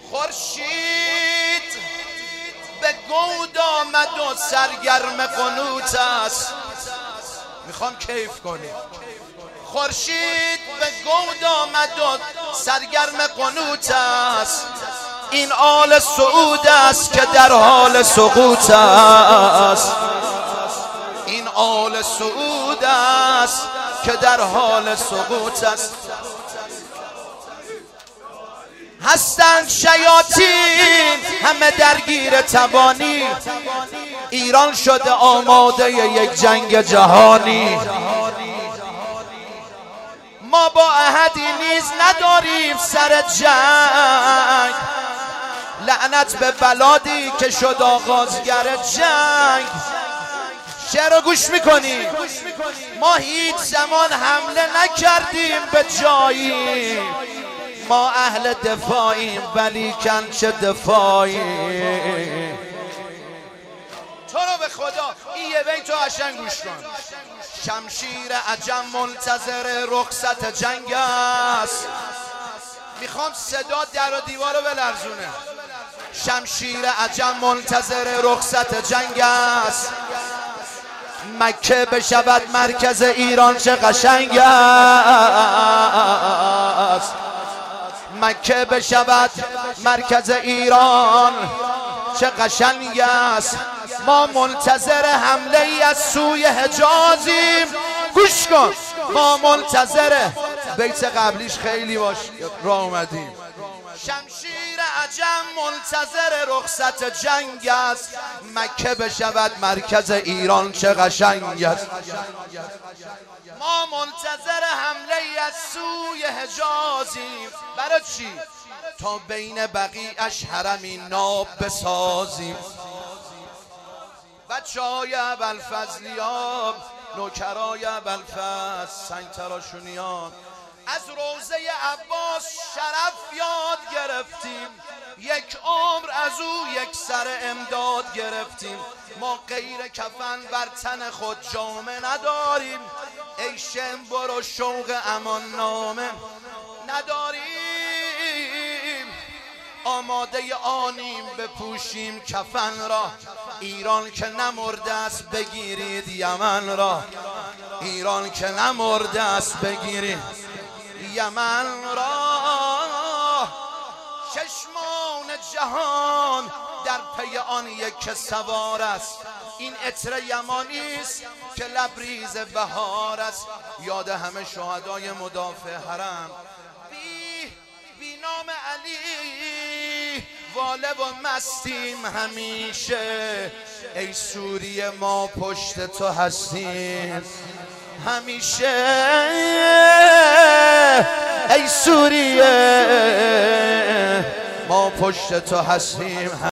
خورشید به گود آمد و سرگرم قنوت است. میخوام کیف کنیم. خورشید به گود آمد و سرگرم قنوت است. این آل سعود است که در حال سقوط است. این آل سعود است که در حال سقوط است. هستند شیاطین همه درگیر تبانی. ایران شده آماده یک جنگ جهانی. ما با احدی نیز نداریم سر جنگ. لعنت به بلادی که شد آغازگر جنگ. شعر رو گوش میکنیم. ما هیچ زمان حمله نکردیم به جایی. ما اهل دفاعیم ولیکن چه دفاعی. تو رو به خدا این یه بیت رو قشنگ گوش کن. شمشیر عجم منتظر رخصت جنگ است. میخوام صدا در و دیوار رو بلرزونه. شمشیر عجم منتظر رخصت جنگ است. مکه بشود مرکز ایران چه قشنگ است. مکه بشود مرکز ایران چه قشنگ است. ما منتظر حمله ای از سوی حجازیم. گوش کن. ما منتظر بیت قبلیش خیلی باش راه اومدیم. شمشیر عجم منتظر رخصت جنگ است. مکه بشود مرکز ایران چه قشنگ است. ما منتظر حمله ای از سوی حجازیم. برای چی؟ تا بین بقیعش حرمی ناب بسازیم. بچه‌های ابوالفضلیان، نوکرای ابوالفضل، سنگ تراشونیان، از روضه عباس شرف یاد گرفتیم. یک عمر از او یک سر امداد گرفتیم. ما غیر کفن بر تن خود جامه نداریم. ای شم برو شوق امان نامه نداریم. آماده آنیم بپوشیم کفن را. ایران که نمرده است بگیرید یمن را. ایران که نمرده است بگیرید یمن را. چشمان جهان در پی آن یک سوار است. این عطر یمانی است که لبریز بهار است. یاد همه شهدای مدافع حرم. بی نام علی واله و مستیم همیشه. ای سوریه ما پشت تو هستیم همیشه. ای سوریه ما پشت تو هستیم.